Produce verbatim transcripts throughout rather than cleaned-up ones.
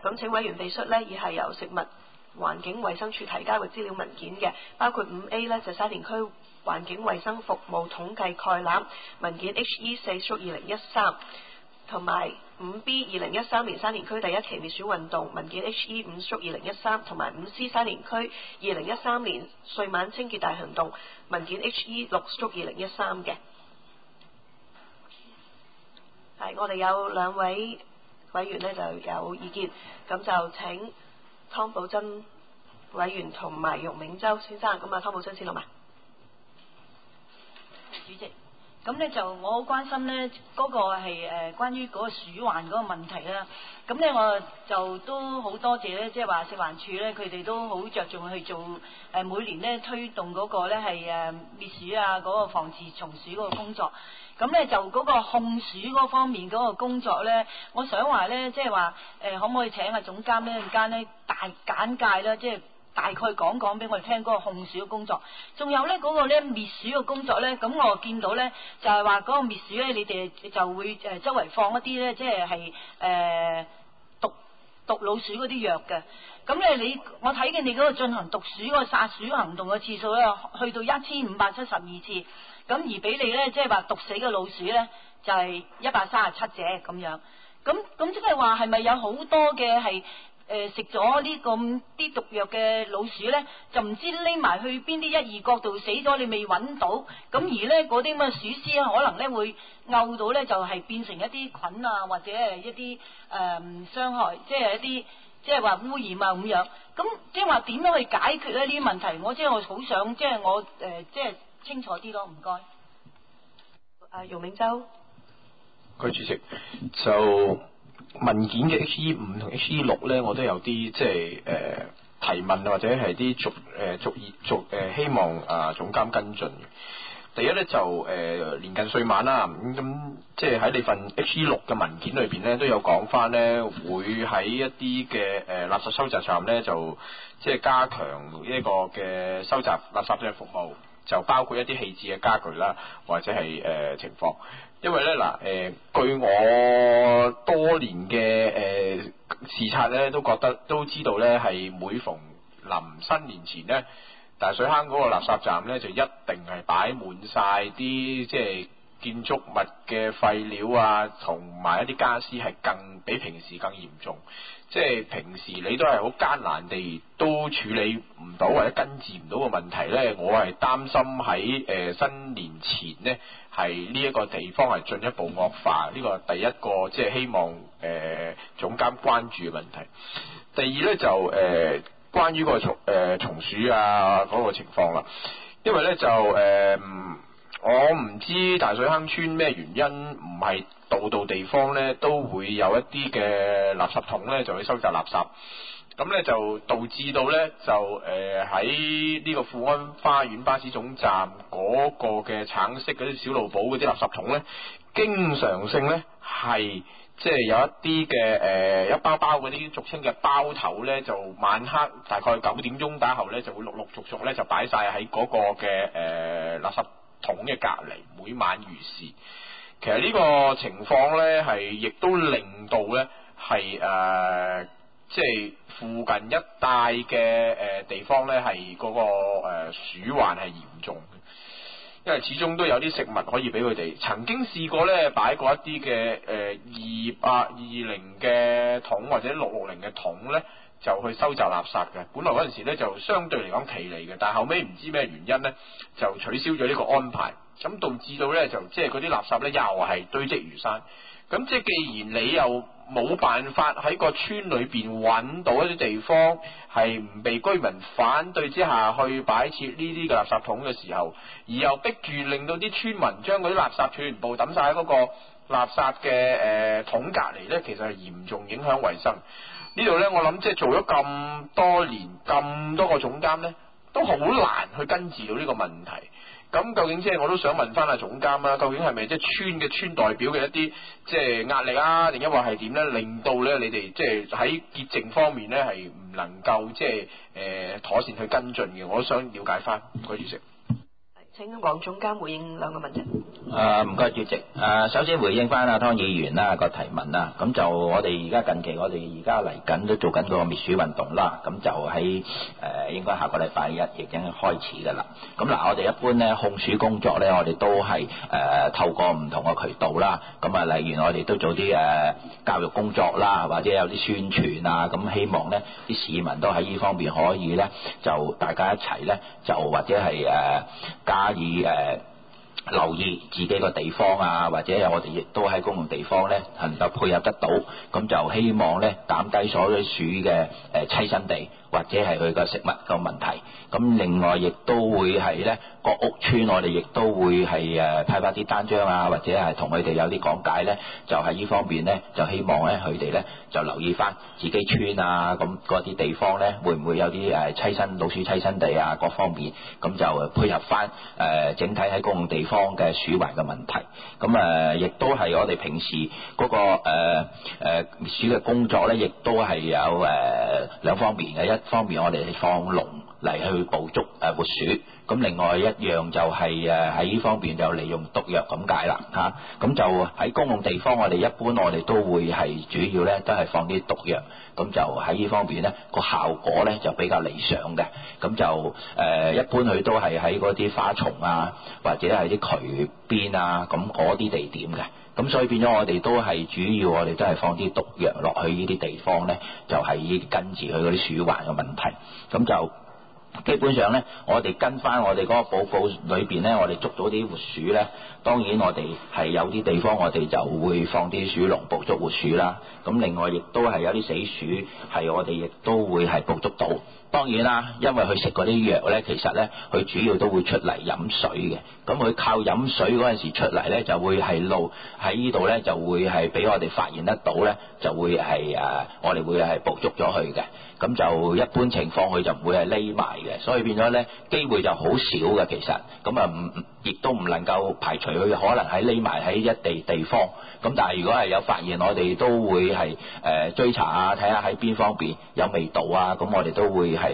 咁請委員備述呢，以係由食物環境衛生署提交嘅資料文件嘅，包括五 A 呢，就沙田區環境衛生服務統計概覽文件 H E 四屬二零一三，同埋五 B 二零一三年沙田區第一期滅鼠運動文件 H E 五屬二零一三，同埋五 C 沙田區二零一三年歲晚清潔大行動文件 H E 六屬二零一三嘅。係，我哋有兩位委員呢就有意見，咁就請湯寶珍委員同埋容銘洲先生，咁啊湯寶珍先好嘛？ 主席，咁咧就我好關心咧嗰、那個係誒、呃、關於嗰個鼠患嗰個問題啦。咁咧我就都好多謝咧，即係話食環署咧，佢哋都好着重去做誒、呃、每年咧推動嗰個咧係誒滅鼠啊嗰、那個防治蟲鼠嗰個工作。咁咧就嗰個控鼠嗰方面嗰個工作咧，我想話咧即係話誒可唔可以請阿總監呢陣間咧大簡介啦，即係。大概講講俾我哋聽嗰個控鼠嘅工作，仲有咧嗰個咧滅鼠嘅工作咧，咁我見到咧就係話嗰個滅鼠咧，你哋就會誒周圍放一啲咧，即係係誒毒毒老鼠嗰啲藥嘅。咁咧你我睇見你嗰個進行毒鼠嗰個殺鼠行動嘅次數咧，去到一千五百七十二次，咁而俾你咧即係話毒死嘅老鼠咧就係一百三十七隻咁樣。咁咁即係話係咪有好多嘅係？誒食咗呢咁啲毒藥嘅老鼠咧，就唔知匿埋去邊啲一二角度死咗，你未揾到。咁而咧嗰啲咁嘅鼠屍可能咧會漚到咧，就係、是、變成一啲菌啊，或者係一啲誒傷害，即係一啲即係話污染啊咁樣。咁即係話點樣去解決咧呢啲問題？我即係我好想即係我誒、呃、即係清楚啲咯，唔該。 啊，容銘洲。 佢主席就。文件嘅 H E 五同 H E 六咧，我都有啲即係誒提問或者係啲逐誒逐逐誒希望啊總監跟進。第一咧就誒年近歲晚啦，咁咁即係喺你份 H E 六嘅文件裏邊咧都有講翻咧，會喺一啲嘅誒垃圾收集站咧就即係加強呢一個嘅收集垃圾嘅服務，就包括一啲棄置嘅家具啦，或者係誒、呃、情況。因為咧嗱，誒、呃、據我多年嘅誒、呃、視察咧，都覺得都知道咧，係每逢臨新年前咧，大水坑嗰個垃圾站咧，就一定係擺滿晒啲即係建築物嘅廢料啊，同埋一啲家私係更比平時更嚴重。即係平時你都係好艱難地都處理唔到或者根治唔到嘅問題咧，我係擔心喺誒、呃、新年前咧，係呢一個地方係進一步惡化，呢個第一個即係希望誒、呃、總監關注嘅問題。第二咧就誒、呃、關於個蟲誒蟲鼠啊嗰、那個情況啦，因為咧就誒、呃、我唔知大水坑村咩原因唔係度度地方咧都會有一啲嘅垃圾桶咧就去收集垃圾。咁咧就導致到咧就誒喺呢個富安花園巴士總站嗰個嘅橙色嗰啲小露寶嗰啲垃圾桶咧，經常性咧係即係有一啲嘅誒一包包嗰啲俗稱嘅包頭咧，就晚黑大概九點鐘打後咧就會陸陸續續咧就擺晒喺嗰個嘅誒、呃、垃圾桶嘅隔離，每晚如是。其實呢個情況咧係亦都令到咧係誒即係附近一帶嘅誒地方咧係嗰個誒鼠患係嚴重嘅，因為始終都有啲食物可以俾佢哋。曾經試過咧擺過一啲嘅誒二八二零嘅桶或者六六零嘅桶咧，就去收集垃圾嘅。本來嗰陣時咧就相對嚟講企理嘅，但係後尾唔知咩原因咧就取消咗呢個安排，咁導致到咧就即係嗰啲垃圾咧又係堆積如山。咁即係既然你又冇辦法喺個村裏邊揾到一啲地方係唔被居民反對之下去擺設呢啲嘅垃圾桶嘅時候，而又逼住令到啲村民將嗰啲垃圾全部抌晒喺嗰個垃圾嘅誒、呃、桶隔離咧，其實係嚴重影響衞生。呢度咧我諗即係做咗咁多年咁多個總監咧，都好難去根治到呢個問題。咁究竟即係我都想問翻阿總監啦，究竟係咪即係村嘅村代表嘅一啲即係壓力啊，定抑或係點咧，令到咧你哋即係喺潔淨方面咧係唔能夠即係誒妥善去跟進嘅？我都想了解翻，唔該主席。 請黃總監回應兩個問題。 誒唔該主席。誒首先回應翻阿湯議員啦個提問啦，咁就我哋而家近期我哋而家嚟緊都做緊個滅鼠運動啦，咁就喺誒、呃、應該下個禮拜一已經開始㗎啦。咁嗱，我哋一般咧控鼠工作咧，我哋都係誒、呃、透過唔同嘅渠道啦，咁啊例如我哋都做啲誒、呃、教育工作啦，或者有啲宣傳啊，咁希望咧啲市民都喺呢方面可以咧就大家一齊咧就或者係誒、呃、加以誒。呃留意自己個地方啊，或者我哋亦都喺公共地方咧能夠配合得到，咁就希望咧減低所有鼠嘅誒棲身地或者係佢個食物個問題。咁另外亦都會係咧各屋邨我哋亦都會係誒派發啲單張啊，或者係同佢哋有啲講解咧，就係呢方面咧就希望咧佢哋咧就留意翻自己村啊，咁嗰啲地方咧會唔會有啲誒棲身老鼠棲身地啊各方面，咁就配合翻誒整體喺公共地方嘅鼠患嘅問題。咁誒亦都係我哋平時嗰個誒誒滅鼠嘅工作咧，亦都係有誒兩方面嘅，一方面我哋係放籠嚟去捕捉誒活鼠，咁另外一樣就係誒喺呢方面就利用毒藥咁解啦嚇。咁就喺公共地方我哋一般我哋都會係主要咧都係放啲毒藥，咁就喺呢方面咧個效果咧就比較理想嘅。咁就誒、呃、一般佢都係喺嗰啲花叢啊，或者係啲渠邊啊，咁嗰啲地點嘅。咁所以變咗我哋都係主要我哋都係放啲毒藥落去呢啲地方咧，就係跟住佢嗰啲鼠患嘅問題。咁就基本上咧，我哋跟翻我哋嗰個報告裏邊咧，我哋捉到啲活鼠咧，當然我哋係有啲地方我哋就會放啲鼠籠捕捉活鼠啦。咁另外亦都係有啲死鼠係我哋亦都會係捕捉到。當然啦，因為佢食嗰啲藥咧，其實咧佢主要都會出嚟飲水嘅。咁佢靠飲水嗰陣時出嚟咧，就會係路喺呢度咧，就會係俾我哋發現得到咧，就會係誒我哋會係捕捉咗佢嘅。咁就一般情況佢就唔會係匿埋嘅，所以變咗咧機會就好少嘅其實。咁啊唔亦都唔能夠排除佢可能喺匿埋喺一地地方。咁但係如果係有發現，我哋都會係誒、呃、追查啊，睇下喺邊方面有味道啊，咁我哋都會係誒誒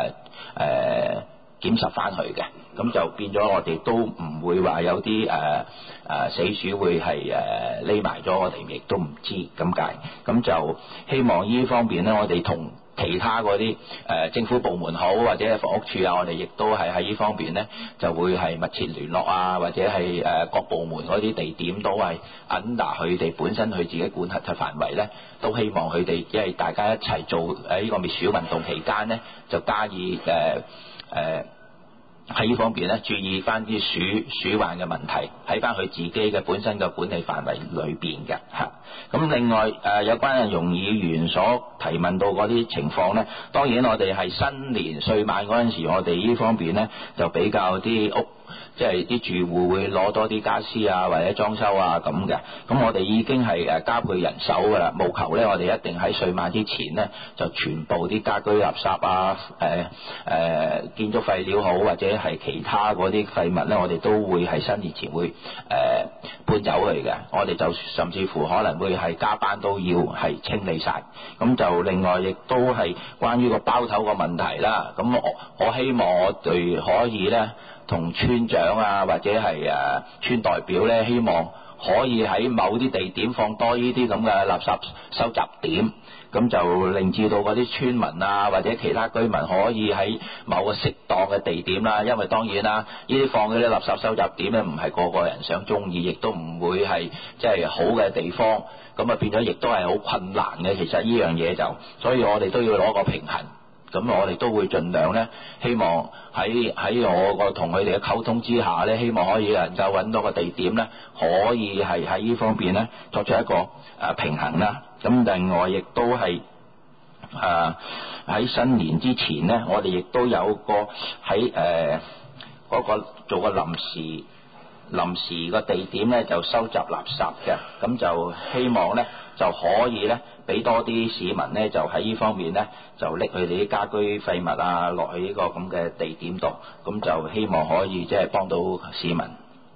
檢實翻佢嘅。咁就變咗我哋都唔會話有啲誒誒死鼠會係誒匿埋咗，我哋亦都唔知咁解。咁就希望呢方面咧，我哋同其他嗰啲誒政府部門好，或者係房屋處啊，我哋亦都係喺呢方面咧，就會係密切聯絡啊，或者係誒各部門嗰啲地點都係 under 佢哋本身佢自己管轄嘅範圍咧，都希望佢哋因為大家一齊做喺呢個滅鼠運動期間咧，就加以誒誒。呃呃喺呢方面咧，注意翻啲鼠鼠患嘅問題，喺翻佢自己嘅本身嘅管理範圍裏邊嘅嚇。咁另外誒、呃、有關阿容議員所提問到嗰啲情況咧，當然我哋係新年歲晚嗰陣時，我哋呢方面咧就比較啲屋。即係啲住戶會攞多啲家私啊，或者裝修啊咁嘅。咁我哋已經係誒加倍人手㗎啦，務求咧我哋一定喺歲晚之前咧，就全部啲家居垃圾啊、誒、呃、誒、呃、建築廢料好，或者係其他嗰啲廢物咧，我哋都會喺新年前會誒、呃、搬走去嘅。我哋就甚至乎可能會係加班都要係清理晒。咁就另外亦都係關於個包頭個問題啦。咁我我希望我哋可以咧，同村長啊，或者係誒村代表咧，希望可以喺某啲地點放多呢啲咁嘅垃圾收集點，咁就令至到嗰啲村民啊，或者其他居民可以喺某個適當嘅地點啦。因為當然啦，呢啲放嗰啲垃圾收集點咧，唔係個個人想中意，亦都唔會係即係好嘅地方，咁啊變咗亦都係好困難嘅。其實呢樣嘢就，所以我哋都要攞個平衡。咁我哋都會盡量咧，希望喺喺我個同佢哋嘅溝通之下咧，希望可以能夠揾到個地點咧，可以係喺呢方面咧作出一個誒平衡啦。咁另外亦都係誒喺新年之前咧，我哋亦都有個喺誒嗰個做個臨時臨時個地點咧，就收集垃圾嘅。咁就希望咧就可以咧，俾多啲市民咧，就喺呢方面咧，就拎佢哋啲家居廢物啊落去呢個咁嘅地點度，咁就希望可以即係幫到市民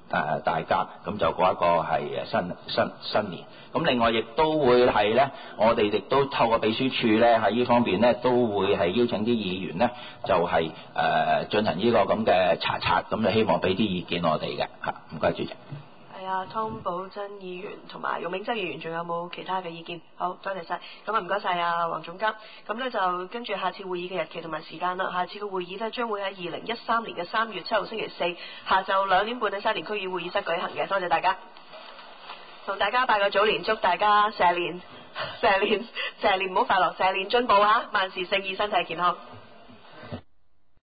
誒大家，咁就過一個係新新新年。咁另外亦都會係咧，我哋亦都透過秘書處咧喺呢方面咧，都會係邀請啲議員咧，就係、是、誒、呃、進行呢個咁嘅查冊，咁就希望俾啲意見我哋嘅嚇。唔該，主席。 係啊，湯寶珍議員同埋容銘洲議員，仲有冇其他嘅意見？好多謝晒。咁啊唔該晒啊黃總監。咁咧就跟住下次會議嘅日期同埋時間啦。下次嘅會議咧將會喺二零一三年嘅三月七號星期四下晝兩點半喺沙田區議會議室舉行嘅。多謝大家，同大家拜個早年，祝大家蛇年蛇年蛇年唔好快樂，蛇年進步啊！萬事勝意，身體健康。